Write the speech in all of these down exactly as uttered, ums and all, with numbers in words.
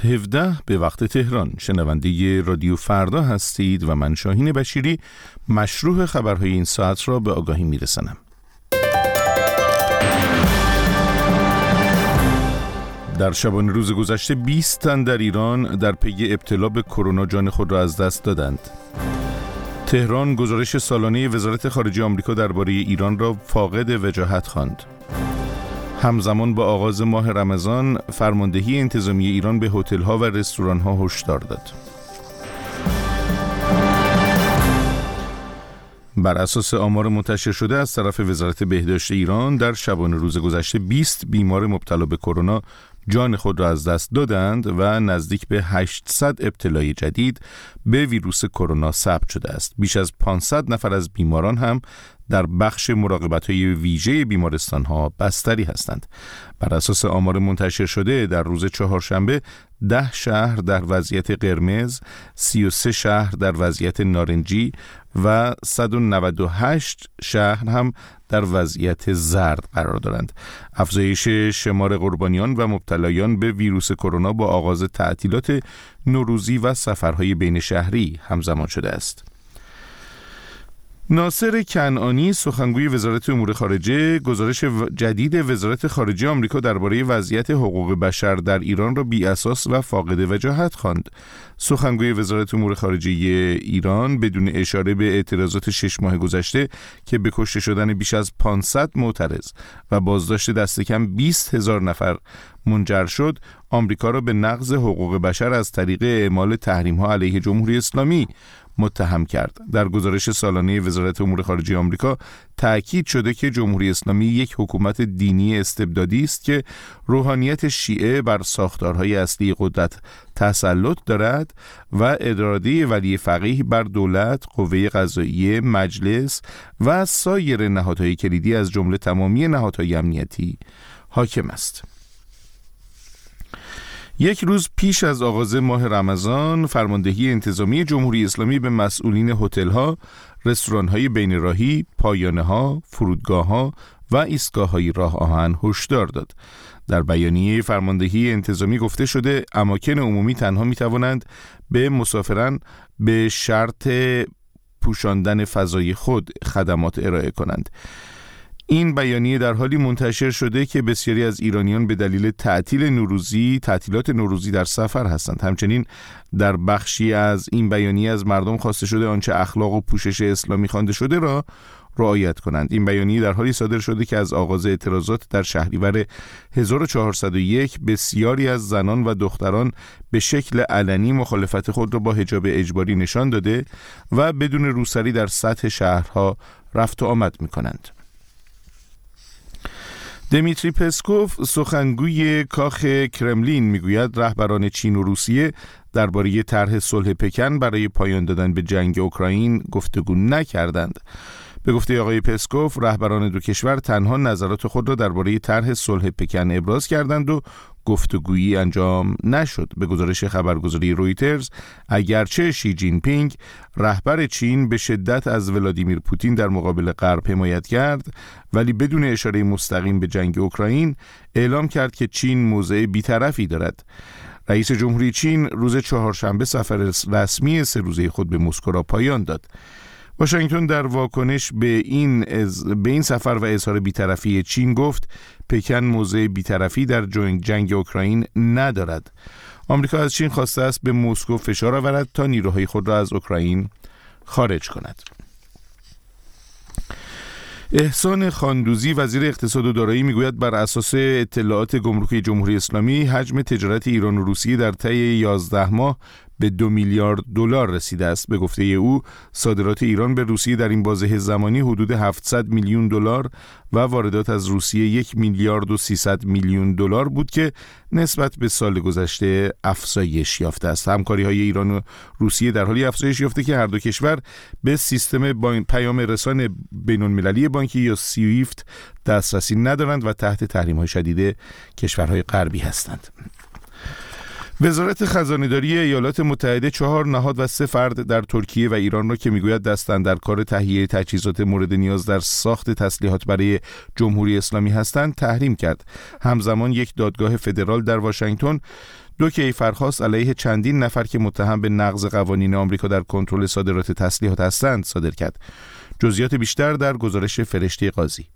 هفده به وقت تهران. شنونده رادیو فردا هستید و من شاهین بشیری مشروع خبرهای این ساعت را به آگاهی میرسانم. در شبانه روز گذشته بیست تن در ایران در پی ابتلا به کرونا جان خود را از دست دادند. تهران گزارش سالانه وزارت خارجه آمریکا درباره ایران را فاقد وجاهت خواند. همزمان با آغاز ماه رمضان فرماندهی انتظامی ایران به هتل‌ها و رستوران‌ها هشدار داد. بر اساس آمار منتشر شده از طرف وزارت بهداشت ایران در شبانه روز گذشته بیست بیمار مبتلا به کرونا جان خود را از دست دادند و نزدیک به هشتصد ابتلای جدید به ویروس کرونا ثبت شده است. بیش از پانصد نفر از بیماران هم در بخش مراقبت‌های ویژه بیمارستان‌ها بستری هستند. بر اساس آمار منتشر شده در روز چهارشنبه ده شهر در وضعیت قرمز، سی و سه شهر در وضعیت نارنجی و صد و نود و هشت شهر هم در وضعیت زرد قرار دارند. افزایش شمار قربانیان و مبتلایان به ویروس کرونا با آغاز تعطیلات نوروزی و سفرهای بین شهری همزمان شده است. ناصر کنعانی سخنگوی وزارت امور خارجه گزارش جدید وزارت خارجه آمریکا درباره وضعیت حقوق بشر در ایران را بی اساس و فاقد وجاهت خواند. سخنگوی وزارت امور خارجه ایران بدون اشاره به اعتراضات شش ماه گذشته که به کشته شدن بیش از پانصد معترض و بازداشت دست کم بیست هزار نفر منجر شد، آمریکا را به نقض حقوق بشر از طریق اعمال تحریم‌ها علیه جمهوری اسلامی متهم کرد. در گزارش سالانه وزارت امور خارجه آمریکا تأکید شده که جمهوری اسلامی یک حکومت دینی استبدادی است که روحانیت شیعه بر ساختارهای اصلی قدرت تسلط دارد و اراده ولی فقیه بر دولت، قوه قضاییه، مجلس و سایر نهادهای کلیدی از جمله تمامی نهادهای امنیتی حاکم است. یک روز پیش از آغاز ماه رمضان فرماندهی انتظامی جمهوری اسلامی به مسئولین هتل‌ها، رستوران‌های بین‌راهی، پایانه‌ها، فرودگاه‌ها و ایستگاه‌های راه آهن هشدار داد. در بیانیه فرماندهی انتظامی گفته شده اماکن عمومی تنها می‌توانند به مسافران به شرط پوشاندن فضای خود خدمات ارائه کنند. این بیانیه در حالی منتشر شده که بسیاری از ایرانیان به دلیل تعطیل نوروزی، تعطیلات نوروزی در سفر هستند. همچنین در بخشی از این بیانیه از مردم خواسته شده آنچه اخلاق و پوشش اسلامی خوانده شده را رعایت کنند. این بیانیه در حالی صادر شده که از آغاز اعتراضات در شهریور هزار و چهارصد و یک بسیاری از زنان و دختران به شکل علنی مخالفت خود را با حجاب اجباری نشان داده و بدون روسری در سطح شهرها رفت و آمد می‌کنند. دمیتری پسکوف سخنگوی کاخ کرملین میگوید رهبران چین و روسیه درباره طرح صلح پکن برای پایان دادن به جنگ اوکراین گفتگو نکردند. به گفته آقای پسکوف رهبران دو کشور تنها نظرات خود را درباره طرح صلح پکن ابراز کردند و گفتگویی انجام نشد. به گزارش خبرگزاری رویترز اگرچه شی جین پینگ رهبر چین به شدت از ولادیمیر پوتین در مقابل غرب حمایت کرد، ولی بدون اشاره مستقیم به جنگ اوکراین اعلام کرد که چین موضع بی‌طرفی دارد. رئیس جمهوری چین روز چهارشنبه سفر رسمی سه روزه خود به مسکو را پایان داد. واشنگتن در واکنش به این از به این سفر و اظهار بی‌طرفی چین گفت پکن موضع بی‌طرفی در جنگ, جنگ اوکراین ندارد. آمریکا از چین خواسته است به مسکو فشار آورد تا نیروهای خود را از اوکراین خارج کند. احسان خاندوزی وزیر اقتصاد و دارایی میگوید بر اساس اطلاعات گمرکی جمهوری اسلامی حجم تجارت ایران و روسیه در طی یازده ماه به دو میلیارد دلار رسیده است. به گفته او صادرات ایران به روسیه در این بازه زمانی حدود هفتصد میلیون دلار و واردات از روسیه یک میلیارد و سیصد میلیون دلار بود که نسبت به سال گذشته افزایش یافته است. همکاری‌های ایران و روسیه در حالی افزایش یافته که هر دو کشور به سیستم پیام رسان بین‌المللی بانکی یا سویفت دسترسی ندارند و تحت تحریم‌های شدید کشورهای غربی هستند. وزارت خزانه‌داری ایالات متحده چهار نهاد و سه فرد در ترکیه و ایران را که میگوید دستند در کار تهیه تجهیزات مورد نیاز در ساخت تسلیحات برای جمهوری اسلامی هستند تحریم کرد. همزمان یک دادگاه فدرال در واشنگتن دو کیفرخواست علیه چندین نفر که متهم به نقض قوانین آمریکا در کنترل صادرات تسلیحات هستند صادر کرد. جزئیات بیشتر در گزارش فرشته قاضی.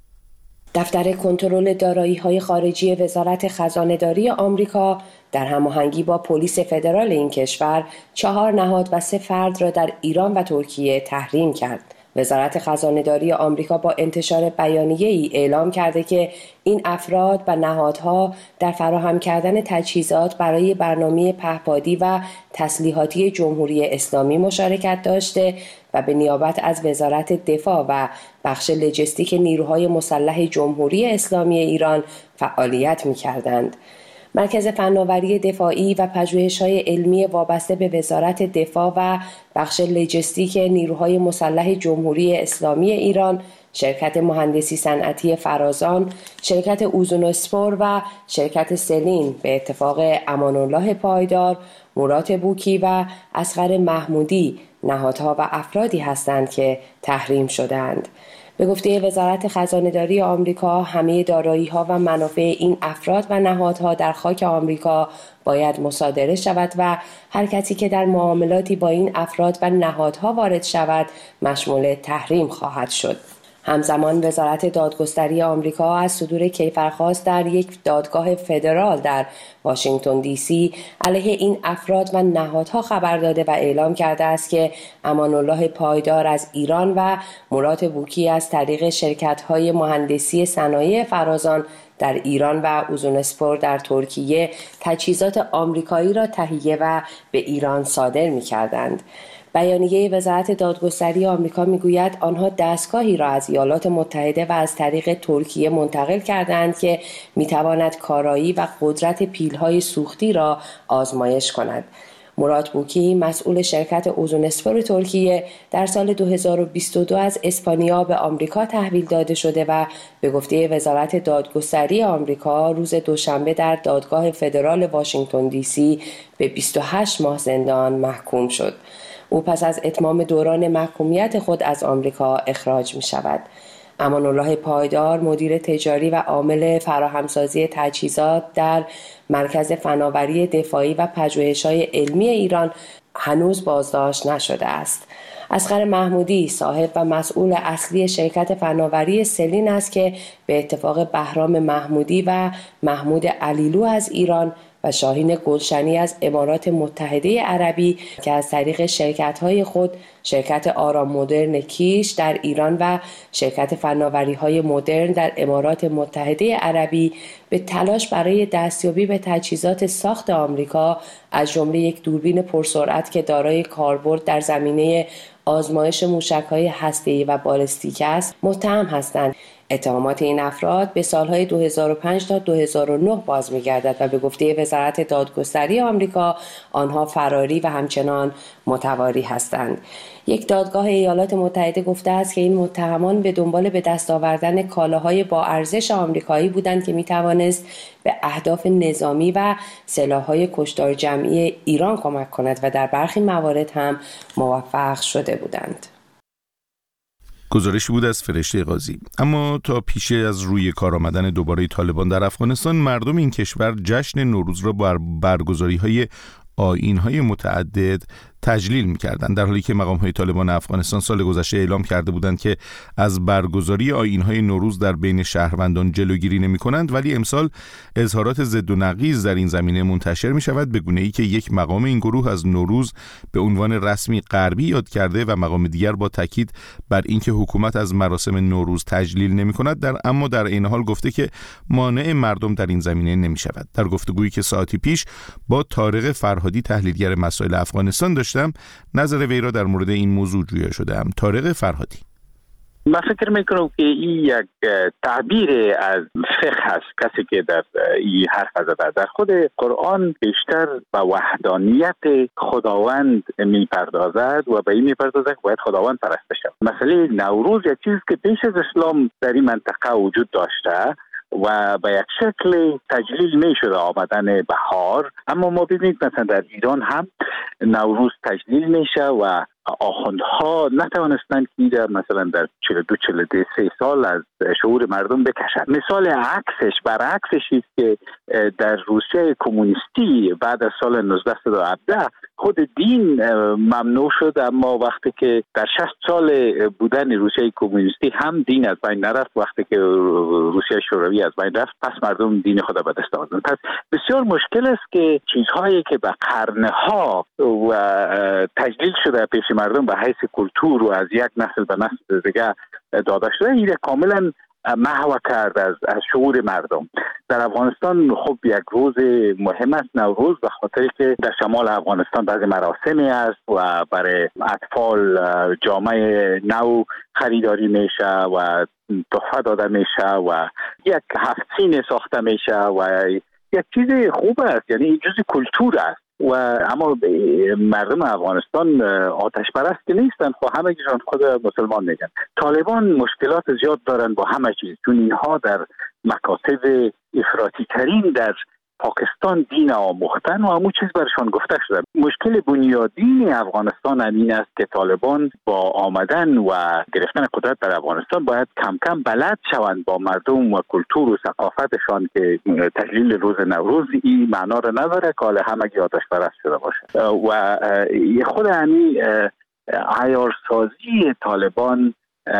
دفتر کنترل دارایی‌های خارجی وزارت خزانه‌داری آمریکا در هماهنگی با پلیس فدرال این کشور چهار نهاد و سه فرد را در ایران و ترکیه تحریم کرد. وزارت خزانه‌داری آمریکا با انتشار بیانیه‌ای اعلام کرده که این افراد و نهادها در فراهم کردن تجهیزات برای برنامه پهپادی و تسلیحاتی جمهوری اسلامی مشارکت داشته و به نیابت از وزارت دفاع و بخش لجستیک نیروهای مسلح جمهوری اسلامی ایران فعالیت می‌کردند. مرکز فناوری دفاعی و پژوهش‌های علمی وابسته به وزارت دفاع و بخش لجستیک نیروهای مسلح جمهوری اسلامی ایران، شرکت مهندسی صنعتی فرازان، شرکت اوزونوسپور و شرکت سلین به اتفاق امان‌الله پایدار، مراد بوکی و اصغر محمودی نهادها و افرادی هستند که تحریم شدند. به گفته وزارت خزانه‌داری آمریکا، همه دارایی‌ها و منافع این افراد و نهادها در خاک آمریکا باید مصادره شود و هر کسی که در معاملاتی با این افراد و نهادها وارد شود مشمول تحریم خواهد شد. همزمان وزارت دادگستری آمریکا از صدور کیفرخواست در یک دادگاه فدرال در واشنگتن دی سی علیه این افراد و نهادها خبر داده و اعلام کرده است که امان‌الله پایدار از ایران و مراد بوکی از طریق شرکت‌های مهندسی صنایع فرازان در ایران و اوزونسپور در ترکیه تجهیزات آمریکایی را تهیه و به ایران صادر می‌کردند. بیانیه وزارت دادگستری آمریکا میگوید آنها دستگاهی را از ایالات متحده و از طریق ترکیه منتقل کردند که میتواند کارایی و قدرت پیل‌های سوختی را آزمایش کند. مراد بوکی، مسئول شرکت اوزونسپور ترکیه، در سال دو هزار و بیست و دو از اسپانیا به آمریکا تحویل داده شده و به گفته وزارت دادگستری آمریکا روز دوشنبه در دادگاه فدرال واشنگتن دی سی به بیست و هشت ماه زندان محکوم شد. او پس از اتمام دوران محکومیت خود از آمریکا اخراج می شود. امان‌الله پایدار، مدیر تجاری و عامل فراهمسازی تجهیزات در مرکز فناوری دفاعی و پژوهش‌های علمی ایران، هنوز بازداشت نشده است. اصغر محمودی، صاحب و مسئول اصلی شرکت فناوری سلین است که به اتفاق بهرام محمودی و محمود علیلو از ایران و شاهین گلشنی از امارات متحده عربی که از طریق شرکت‌های خود شرکت آرام مدرن کیش در ایران و شرکت فناوری‌های مدرن در امارات متحده عربی به تلاش برای دستیابی به تجهیزات ساخت آمریکا از جمله یک دوربین پرسرعت که دارای کاربرد در زمینه آزمایش موشک‌های هسته‌ای و بالستیک است متهم هستند. اتهامات این افراد به سالهای دو هزار و پنج تا دو هزار و نه باز می‌گردد و به گفته وزارت دادگستری آمریکا آنها فراری و همچنان متواری هستند. یک دادگاه ایالات متحده گفته است که این متهمان به دنبال به دست آوردن کالاهای با ارزش آمریکایی بودند که می‌توانست به اهداف نظامی و سلاح‌های کشتار جمعی ایران کمک کند و در برخی موارد هم موفق شده بودند. گزارشی بود از فرشته قاضی. اما تا پیش از روی کار آمدن دوباره طالبان در افغانستان، مردم این کشور جشن نوروز را با برگزاری‌های آیین‌های متعدد تجلیل می‌کردند، در حالی که مقام‌های طالبان افغانستان سال گذشته اعلام کرده بودند که از برگزاری آیین‌های نوروز در بین شهروندان جلوگیری نمی‌کنند، ولی امسال اظهارات ضد و نقیض در این زمینه منتشر می‌شود، به گونه‌ای که یک مقام این گروه از نوروز به عنوان رسمی غربی یاد کرده و مقام دیگر با تاکید بر اینکه حکومت از مراسم نوروز تجلیل نمی‌کند، در اما در این حال گفته که مانع مردم در این زمینه نمی‌شود. در گفتگویی که ساعتی پیش با طارق فرهادی تحلیلگر مسائل افغانستان داشت نظر وی را در مورد این موضوع جویا شدم. طارق فرهادی: من فکر میکنم که این یک تعبیر از فقه است. کسی که در این حرف زده در خود قرآن بیشتر به وحدانیت خداوند میپردازد و به این میپردازد که باید خداوند پرسته شود. مسئله نوروز یک چیز که پیش از اسلام در این منطقه وجود داشته و به یک شکل تجلیل می شده آمدن بهار، اما ما ببینید مثلا در ایران هم نوروز تجلیل میشه و آخوندها نتوانستند که مثلا در چهل و دو چهل و سه سال از شعور مردم بکشند. مثال عکسش برعکسش است که در روسیه کمونیستی بعد از سال نوزده صد و هفده خود دین ممنوع شد، اما وقتی که در شصت سال بودن روسیه کمونیستی هم دین از بین نرفت، وقتی که روسیه شوروی از بین رفت پس مردم دین خود به دست آوردند. پس بسیار مشکل است که چیزهایی که به قرنها و تجلیل شده پیش مردم به حیث کلتور و از یک نسل به نسل دیگه داده شده این کاملا محو کرد از, از شعور مردم. در افغانستان خب یک روز مهم است نوروز، به خاطر که در شمال افغانستان بعضی مراسمی است و برای اطفال جامعه نو خریداری میشه و تحفه داده میشه و یک هفت سین ساخته میشه و یک چیز خوب است، یعنی جزء کلتور است. و اما مردم افغانستان آتش پرست که نیستن، خب همه چیزان خود مسلمان میگن. طالبان مشکلات زیاد دارن با همه چیز، چون اینها در مکاتب افراطی ترین در پاکستان دین آموختن و همون چیز برشان گفته شده. مشکل بنیادین افغانستان این است که طالبان با آمدن و گرفتن قدرت در افغانستان باید کم کم بلد شوند با مردم و کلتور و ثقافتشان که تجلیل روز نوروز این معنا را نداره که حالا همگی آتش پرست شده باشه و خود همین عیارسازی طالبان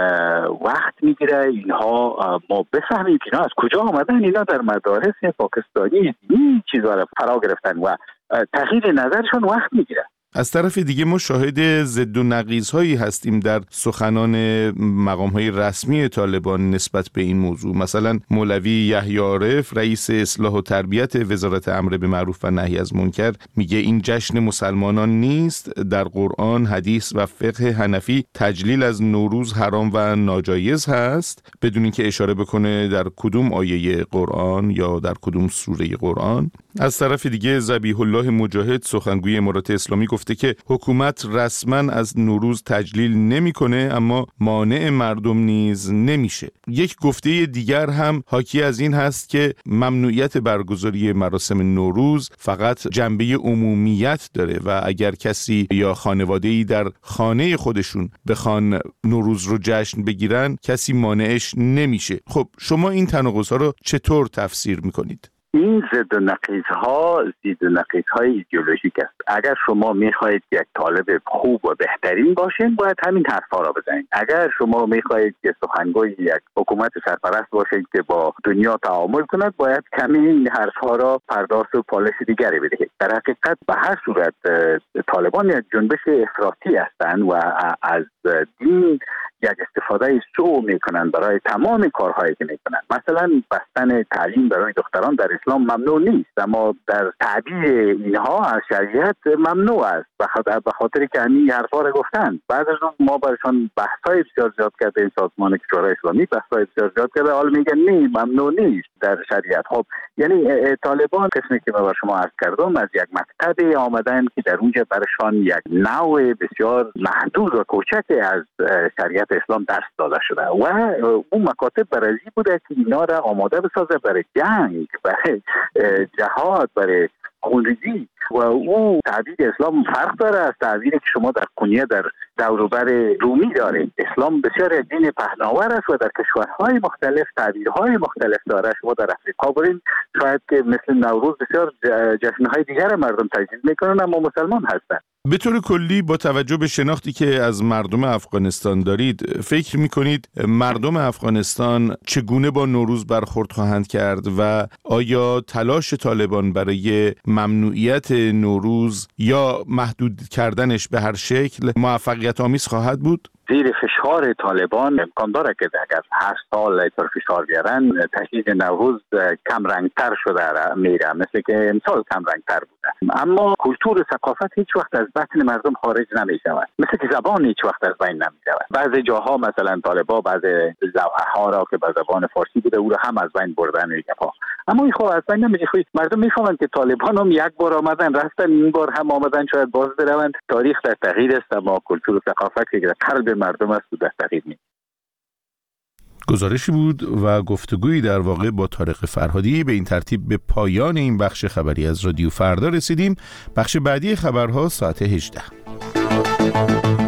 وقت میگیره. اینها ما بفهمیم که اینا از کجا آمدن. اینا در مدارس پاکستانی این چیزها را فرا گرفتن و تغییر نظرشون وقت میگیره. از طرف دیگه ما شاهد ضد و نقیض‌هایی هستیم در سخنان مقام‌های رسمی طالبان نسبت به این موضوع. مثلا مولوی یحیی عارف رئیس اصلاح و تربیت وزارت امر به معروف و نهی از منکر میگه این جشن مسلمانان نیست. در قرآن، حدیث و فقه حنفی تجلیل از نوروز حرام و ناجایز هست، بدون اینکه اشاره بکنه در کدوم آیه قرآن یا در کدوم سوره قرآن. از طرف دیگه ذبیح الله مجاهد سخنگوی امارات اسلامی گفته که حکومت رسما از نوروز تجلیل نمیکنه، اما مانع مردم نیز نمیشه. یک گفته دیگر هم حاکی از این هست که ممنوعیت برگزاری مراسم نوروز فقط جنبه عمومیت داره و اگر کسی یا خانواده‌ای در خانه خودشون بخوان نوروز رو جشن بگیرن کسی مانعش نمیشه. خب شما این تناقض‌ها رو چطور تفسیر میکنید؟ این ضد و نقیض‌ها ضد و نقیض‌های ایدئولوژیک است. اگر شما می‌خواهید یک طالب خوب و بهترین باشین باید همین حرفا را بزنید. اگر شما می‌خواهید که سخنگوی یک حکومت سرپرست باشید که با دنیا تعامل کند باید کمی این حرفا را پرداخت و پالش دیگری بدهید. در حقیقت به هر صورت طالبان یک جنبش افراطی هستند و از دین یک استفاده سو میکنن برای تمام کارهایی که میکنن. مثلا بستن تعلیم برای دختران در اسلام ممنوع نیست، اما در تعبیر اینها از شریعت ممنوع است به خاطر که همین حرفا را گفتن. بعد از اون ما برشان بحث‌های بسیار زیاد کرده، این سازمان شورای اسلامی بحث‌های بسیار زیاد کرده، حالا میگن نه ممنوع نیست در شریعت. خب یعنی طالبان قسمی که من بر شما عرض کردم از یک مکتب آمدن که در اونجا برشان یک نوع بسیار محدود و کوچک از شریعت اسلام درس داده شده و اون مکاتب برای بوده که اینا را آماده بسازه برای جنگ، برای جهاد، برای خونریزی. و او تعبیر اسلام فرق داره از تعبیری که شما در کنیه در دوروبر رومی دارید. اسلام بسیار یک دین پهناور است و در کشورهای مختلف تعبیرهای مختلف داره. شما در افریقا برید شاید که مثل نوروز بسیار جشنهای دیگر مردم تجلیل میکنن اما مسلمان هستند. به طور کلی با توجه به شناختی که از مردم افغانستان دارید فکر میکنید مردم افغانستان چگونه با نوروز برخورد خواهند کرد و آیا تلاش طالبان برای ممنوعیت نوروز یا محدود کردنش به هر شکل موفقیت آمیز خواهد بود؟ زیر فشار طالبان امکان داره که اگر هر سال اینطور فشار بیارن تجلیل نوروز کم رنگتر شده میره، مثل که امسال کم رنگتر بوده. اما کلتور و ثقافت هیچ وقت از بطن مردم خارج نمی شود، مثل که زبان هیچ وقت از بین نمی رود. بعضی جاها مثلا طالبان بعضی لوحه ها را که به زبان فارسی بوده او را هم از بین بردن میگه، اما این خب از بین نمیره. مردم میفهمند که طالبان هم یک بار آمدن رفتن، این بار هم آمدن شاید باز بروند. تاریخ در تغییر است اما کلتور و ثقافت که در قلب مردم است و در تغییر نیست. گزارشی بود و گفتگویی در واقع با طارق فرهادی. به این ترتیب به پایان این بخش خبری از رادیو فردا رسیدیم. بخش بعدی خبرها ساعت هجده.